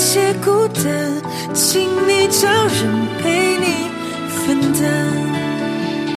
些孤单，请你找人陪你分担。